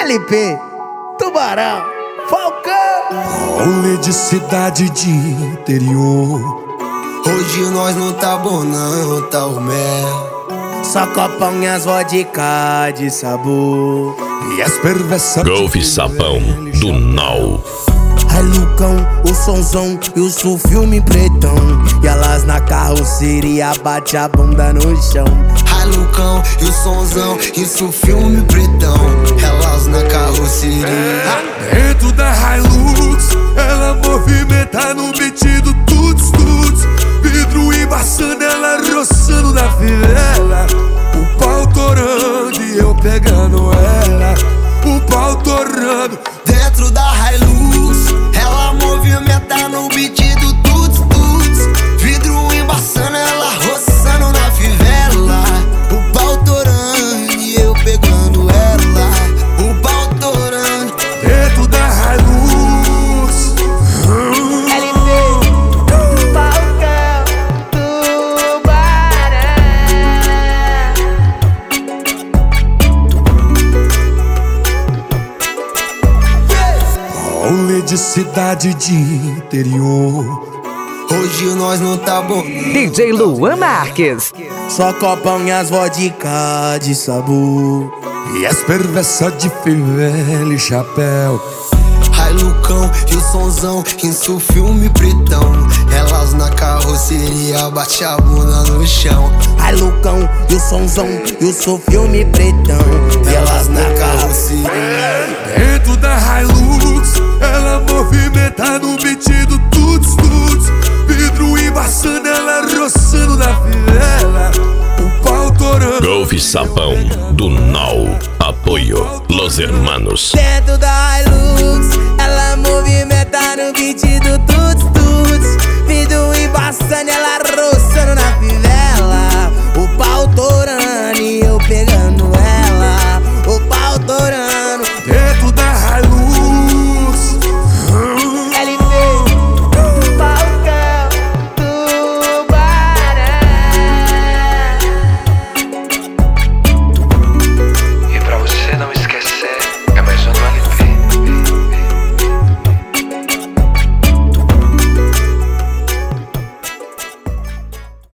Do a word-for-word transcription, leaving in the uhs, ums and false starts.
L P, Tubarão, Falcão. Rolê de cidade de interior. Hoje nós não tá bom não, tá o mel. Só copão e as vodka de sabor. E as perversas Golf Sapão do Nau. Ai Lucão, o sonzão e o sul filme pretão. E elas na carroceria bate a bunda no chão. Ai Lucão e o sonzão, isso filme pretão. Elas na carroceria. Dentro da Hilux, ela movimenta no beat do tuts tuts. Vidro embaçando, ela roçando na fivela. O pau torando e eu pegando ela. O pau torando. Dentro da Hilux, ela movimenta no beat do tuts tuts. Vidro embaçando, ela roçando na fivela. O pau torando e eu pegando ela. O pau torando. Dentro da Hilux. L P, Falcão, Tubarão. Rolê de cidade de interior. Hoje nós não tá bom. D J Luan Marques. Só copão e as vodka de sabor. E as perversas de fivela e chapéu. Ai Lucão e o sonzão, isso filme pretão. Elas na carroceria bate a bunda no chão. Ai Lucão e o sonzão e o sul filme pretão. E elas na carroceria. Dentro da Hilux, ela movimenta no beat do tuts tuts. Vidro embaçando, ela roçando na fivela. O pau torando. Golf Sapão do Nau. Apoio Los Hermanos. Dentro da Hilux, ela movimenta no beat do tuts tuts.